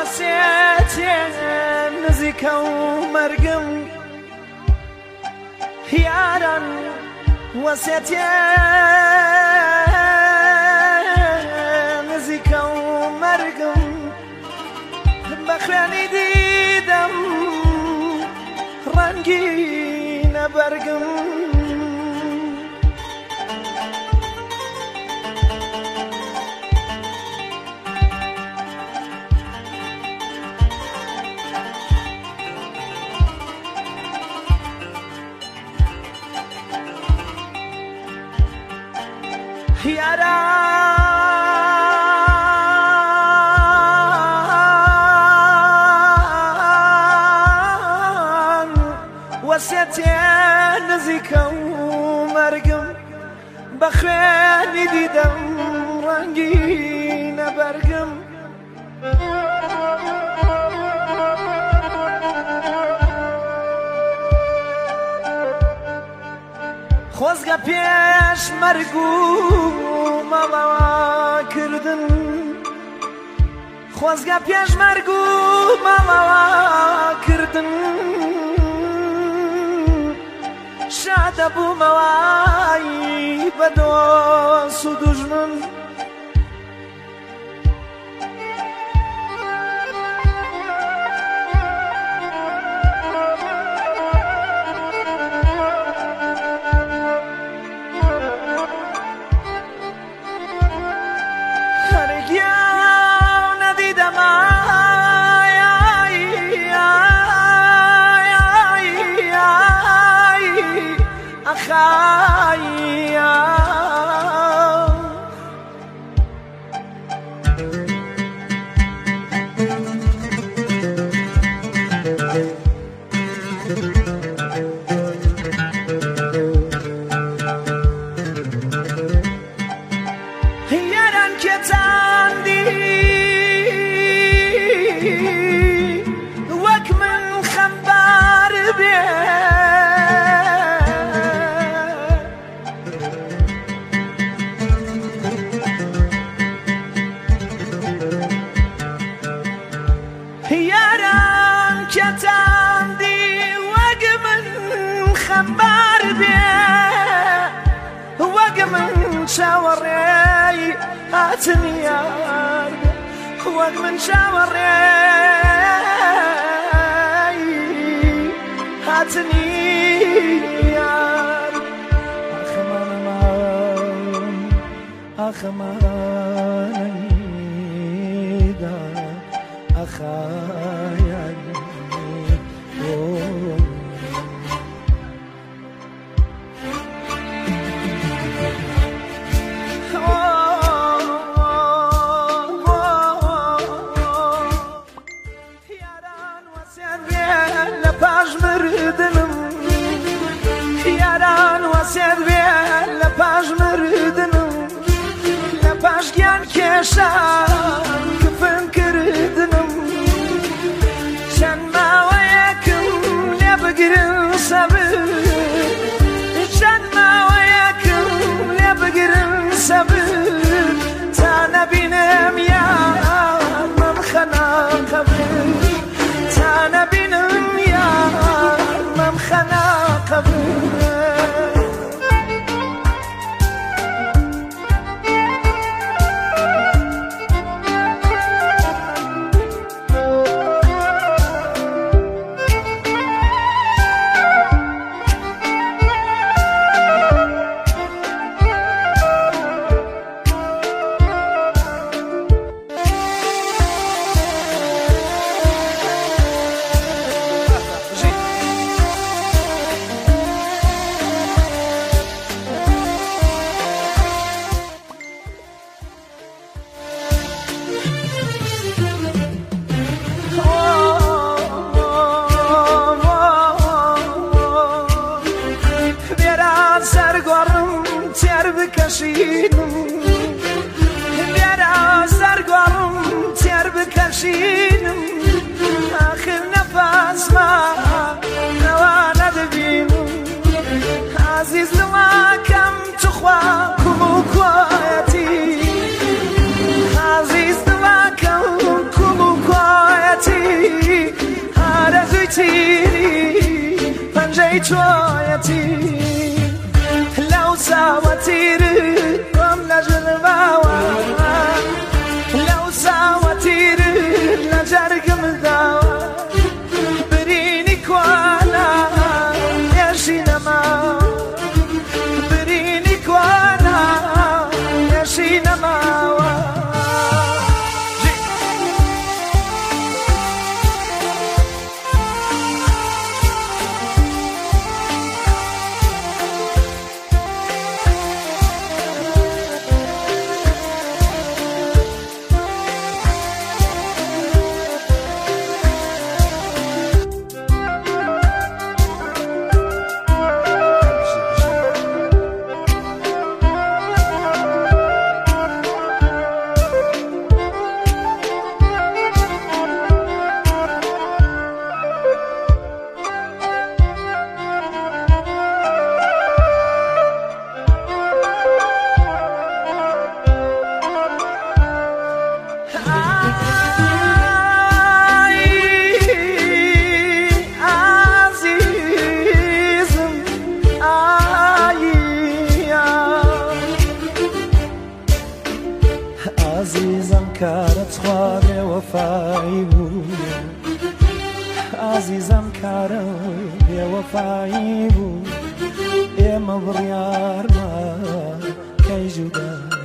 وەسێتێن نزیکە و مەرگم یاران وەسێتێن نزیکە و مەرگم بە خوێنی دیدەم ڕەنگینە بەرگم یاران وەسێتێن نزیکە و مەرگم بە خوێنی دیدەم ڕەنگینە بەرگم خۆزگە پێش مەرگ و مەڵەوە کردن خۆزگە پێش مەرگ و مەڵەوە کردن شادە بوومەوەی بە دۆست و دوژمن شاوەڕێی هاتنیار وەک من شاوەڕێی هاتنیار ئەخەمانەیدا ئەخایانی یاران وەسێت بێن لە پاش مردنم لە پاش گیان کێشان کفن کردنم چەند ماوەیەکم لێ بگرن سەبر چەند ماوەیەکم لێ بگرن سەبر تا نەبینم یار مەمخەنا قەبر تا نەبینم یار مەمخەنا قەبر بکشیدم بیارا سرگارم تیر بکشیدم آخر نفس ما نوانه ببینم عزیز لواکم تو خواه کمو کوایتی عزیز لواکم کمو کوایتی برینی چویتی لو ساوتیر قم لجرباوا لو ساوتیر لجرقم داوا برینی کوانا یشی نما برینی کوانا یشی نما عزيزم كارت خوابي وفاي بويا عزيزم كارت وفاي بويا يا مبريار ما كي جدا